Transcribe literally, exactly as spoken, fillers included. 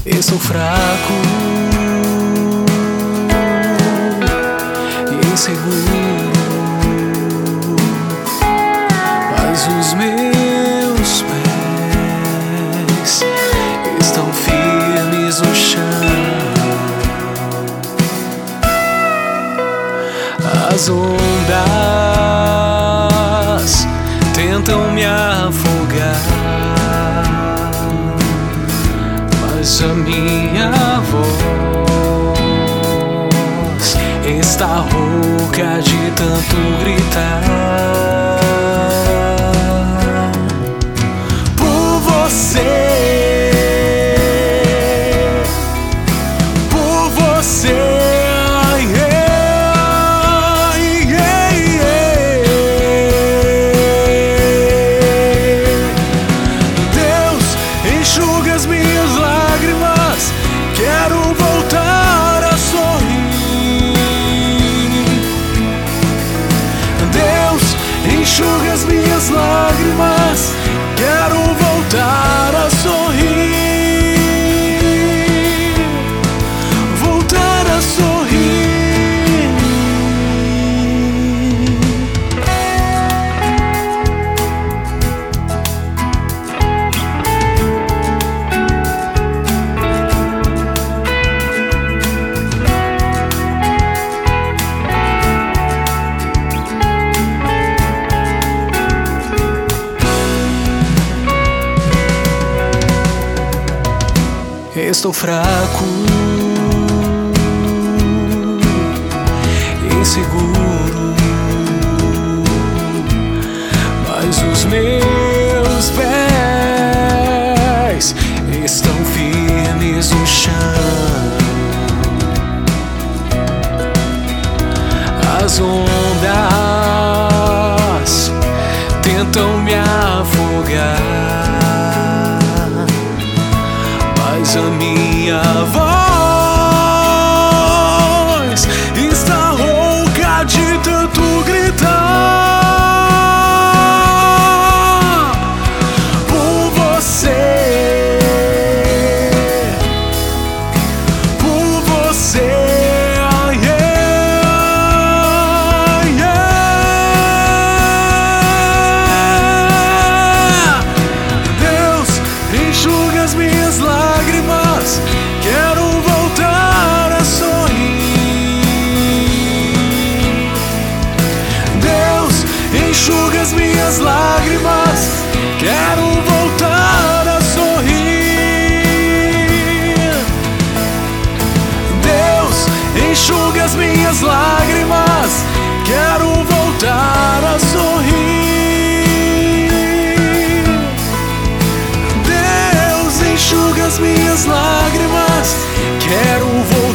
Estou fraco e inseguro, mas os meus pés estão firmes no chão. As ondas tentam me afogar, mas a minha voz está rouca de tanto gritar. Por você, por você, ai, ai, ai, ai. Deus, enxuga as minhas lágrimas, quero voltar a sorrir. Deus, enxuga as minhas lágrimas, quero voltar a sorrir. Voltar a sorrir. Estou fraco, inseguro, mas os meus pés estão firmes no chão. As ondas tentam me afogar, mas a minha voz está rouca de tanto gritar. Por você, por você, ai, ai, ai. Deus, enxuga as minhas lágrimas, quero voltar a sorrir. Deus, enxuga as minhas lágrimas, quero voltar a sorrir. Deus, enxuga as minhas lágrimas, quero voltar a sorrir. Deus, enxuga as minhas lágrimas, quero voltar.